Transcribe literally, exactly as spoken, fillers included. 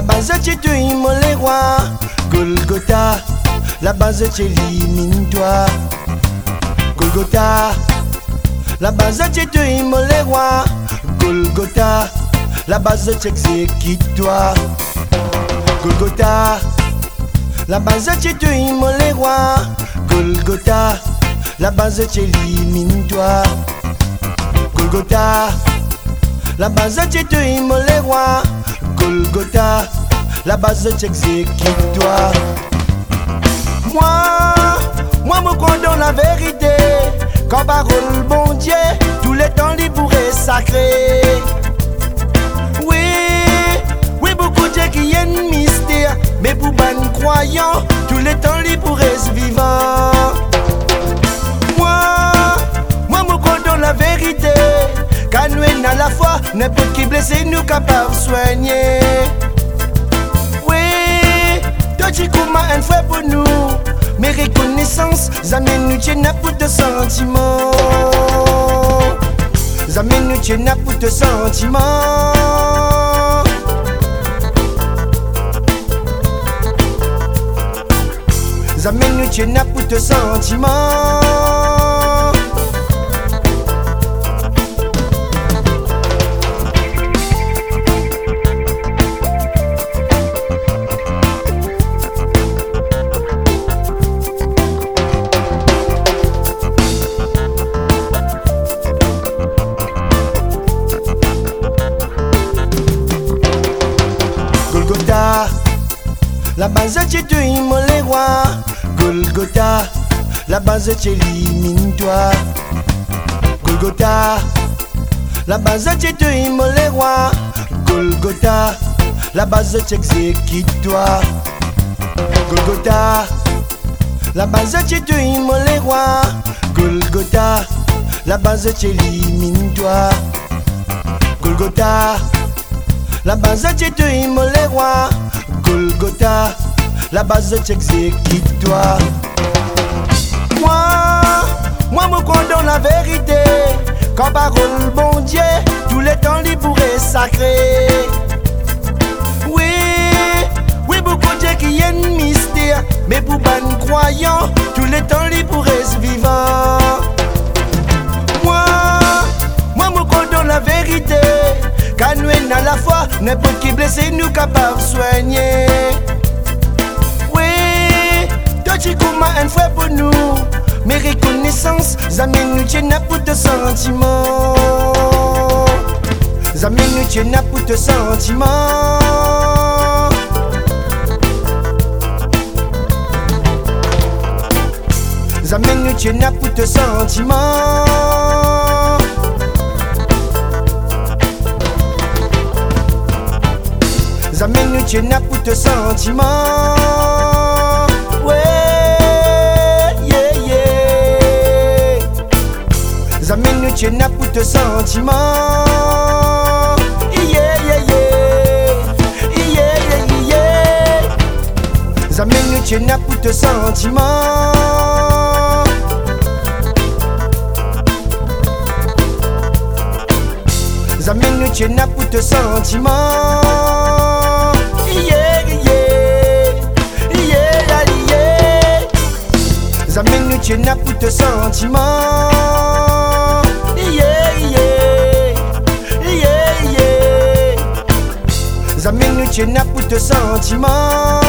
base tu te les rois. Golgotha, la base tu élimine-toi. Golgotha, la base tu te les rois. Golgotha, la base tu exécute-toi. Golgotha, la base tu te les rois. Golgotha, la base tu élimine-toi. Golgotha, la base tu te les rois. Golgotha, la base tu exécute-toi. Moi, moi me crois dans la vérité. Quand parole bon Dieu, tous les temps libre et sacré. Oui, oui, beaucoup de Dieu qui est un mystère. Mais pour ban croyants, tous les temps libre et vivant. Moi, moi me crois dans la vérité. Car nous sommes à la foi, n'importe qui blessé nous capable de soigner. Oui, toi tu commences un frère pour nous. Mais reconnaissance, jamais nous tiennent pour tes sentiments. Jamais nous tiennent pour tes sentiments. Jamais nous tiennent pour tes sentiments. Golgotha, la base tu te les rois. Golgotha, la base tu élimine-toi. Golgotha, la base tu te les rois. Golgotha, la base tu exécute-toi. Golgotha, la base tu te les rois. Golgotha, la base tu élimine-toi. Golgotha, la base tu te les rois. Golgotha, la base tu exécute-toi. Moi, moi me crois dans la vérité. Quand parole bon Dieu, tous les temps libre et sacré. Oui, oui, beaucoup de Dieu qui est un mystère. Mais pour ban croyants, tous les temps libre et vivant. Moi, moi me crois dans la vérité. Car nous sommes à la foi, n'importe qui blessé nous capable de soigner. Oui, toi tu commences un frère pour nous. Mais reconnaissance, jamais nous tiennent pour tes sentiments. Jamais nous tiennent pour tes sentiments. Jamais nous tiennent pour tes sentiments. Jamais nous tiennent pour tes sentiments. Ouais, yeah, yeah. Jamais nous tiennent pour tes sentiments. Yeah, yeah, yeah. Yeah, yeah, yeah. Jamais nous tiennent pour tes sentiments. Jamais nous tiennent pour tes sentiments. Jamais nous tiennent pour tes sentiments. Yeah, yeah. Yeah, yeah. Jamais nous tiennent pour tes sentiments.